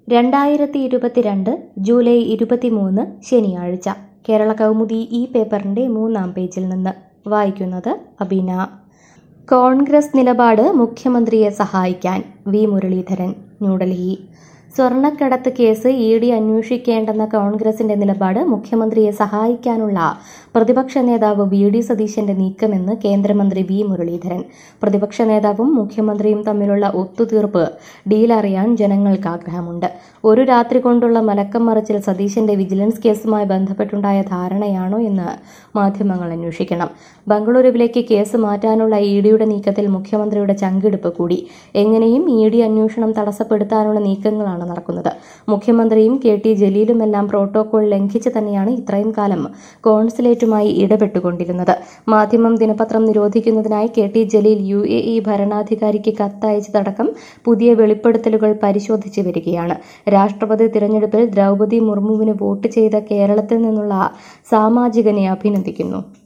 2022 July 23 ശനിയാഴ്ച കേരള കൗമുദി ഈ പേപ്പറിന്റെ 3-ാം പേജിൽ നിന്ന് വായിക്കുന്നത് അബീന. കോൺഗ്രസ് നിലപാട് മുഖ്യമന്ത്രിയെ സഹായിക്കാൻ വി മുരളീധരൻ, ന്യൂഡൽഹി. സ്വർണ്ണക്കടത്ത് കേസ് ഇഡി അന്വേഷിക്കേണ്ടെന്ന കോൺഗ്രസിന്റെ നിലപാട് മുഖ്യമന്ത്രിയെ സഹായിക്കാനുള്ള പ്രതിപക്ഷ നേതാവ് വി.ഡി. സതീശന്റെ നീക്കമെന്ന് കേന്ദ്രമന്ത്രി വി മുരളീധരൻ. പ്രതിപക്ഷ നേതാവും മുഖ്യമന്ത്രിയും തമ്മിലുള്ള ഒത്തുതീർപ്പ് ഡീലറിയാൻ ജനങ്ങൾക്ക് ആഗ്രഹമുണ്ട്. ഒരു രാത്രി കൊണ്ടുള്ള മലക്കം മറിച്ചിൽ സതീശന്റെ വിജിലൻസ് കേസുമായി ബന്ധപ്പെട്ടുണ്ടായ ധാരണയാണോ എന്ന് മാധ്യമങ്ങൾ അന്വേഷിക്കണം. ബംഗളൂരുവിലേക്ക് കേസ് മാറ്റാനുള്ള ഇഡിയുടെ നീക്കത്തിൽ മുഖ്യമന്ത്രിയുടെ ചങ്കിടിപ്പ് കൂടി. എങ്ങനെയും ഇഡി അന്വേഷണം തടസ്സപ്പെടുത്താനുള്ള നീക്കങ്ങളാണ് നടക്കുന്നത്. മുഖ്യമന്ത്രിയും കെ.ടി. ജലീലുമെല്ലാം പ്രോട്ടോകോൾ ലംഘിച്ച് തന്നെയാണ് ഇത്രയും കാലം കോൺസുലേറ്റുമായി ഇടപെട്ടുകൊണ്ടിരുന്നത്. മാധ്യമം ദിനപത്രം നിരോധിക്കുന്നതിനായി കെ.ടി. ജലീൽ UAE ഭരണാധികാരിക്ക് കത്തയച്ചതടക്കം പുതിയ വെളിപ്പെടുത്തലുകൾ പരിശോധിച്ചു വരികയാണ്. രാഷ്ട്രപതി തിരഞ്ഞെടുപ്പിൽ ദ്രൗപദി മുർമുവിന് വോട്ട് ചെയ്ത കേരളത്തിൽ നിന്നുള്ള സാമാജികനെ അഭിനന്ദിക്കുന്നു.